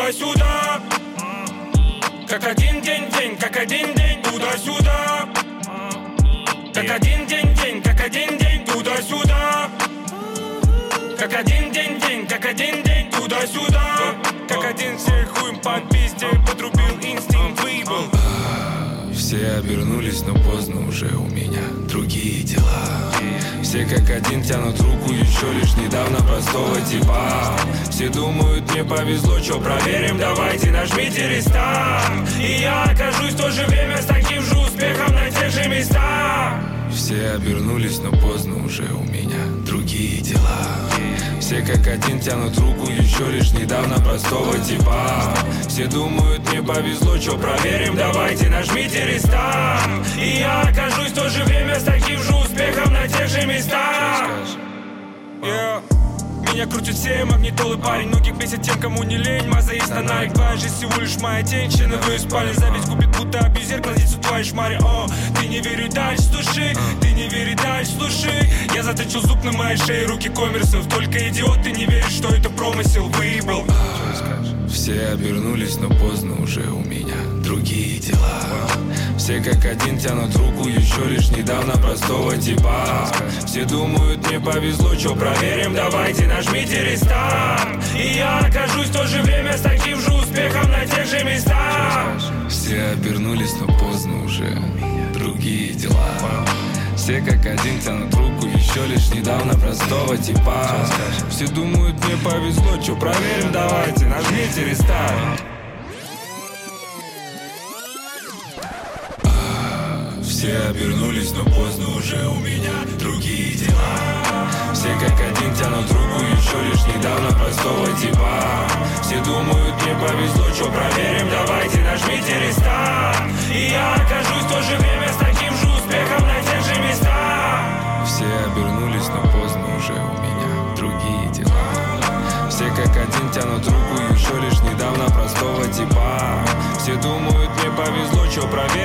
туда-сюда. Как один день, как один день, туда-сюда. Как один день, как один день, туда-сюда. Как один день, как один день, туда-сюда. Как один всех хуем под пизде, подрубил инстинкт, выебал. Все обернулись, но поздно уже, у меня другие дела. Все как один тянут руку еще лишь недавно простого типа. Все думают, мне повезло, чё проверим, давайте нажмите рестарт. И я окажусь в то же время с таким же успехом на тех же местах. Все обернулись, но поздно уже, у меня другие дела. Все как один тянут руку еще лишь недавно простого типа. Все думают, мне повезло, чё проверим, давайте нажмите рестарт. И я окажусь в то же время с таким же успехом на тех же местах. Меня крутят все магнитолы, парень. Многих бесит тем, кому не лень. Маза есть на Nike, твоя жизнь всего лишь моя тень. Члены твоей спальни, зависть губит, будто абьюзер глазится в твоей шмаре. О, ты не верю дальше, слушай. Ты не верю дальше, слушай. Я заточил зуб на моей шее, руки коммерсов. Только идиот, ты не веришь, что это промысел. Выебал. Все обернулись, но поздно уже, у меня другие дела. Все как один тянут руку еще лишь недавно простого типа. Все думают, мне повезло, чё проверим, давайте нажмите рестарт. И я окажусь в то же время с таким же успехом на тех же местах. Все обернулись, но поздно уже, у меня другие дела. Все как один тянут руку еще лишь недавно простого типа. Все думают, мне повезло, чё проверим, давайте нажмите рестарт. Все обернулись, но поздно уже, у меня другие дела. Все как один тянут руку еще лишь недавно простого типа. Все думают, мне повезло, чё проверим, давайте нажмите рестарт. И я окажусь в то же время с таким же успехом на тех же местах. Все обернулись, но поздно уже, у меня другие дела. Все как один тянут руку еще лишь недавно простого типа. Все думают, мне повезло, чё проверим,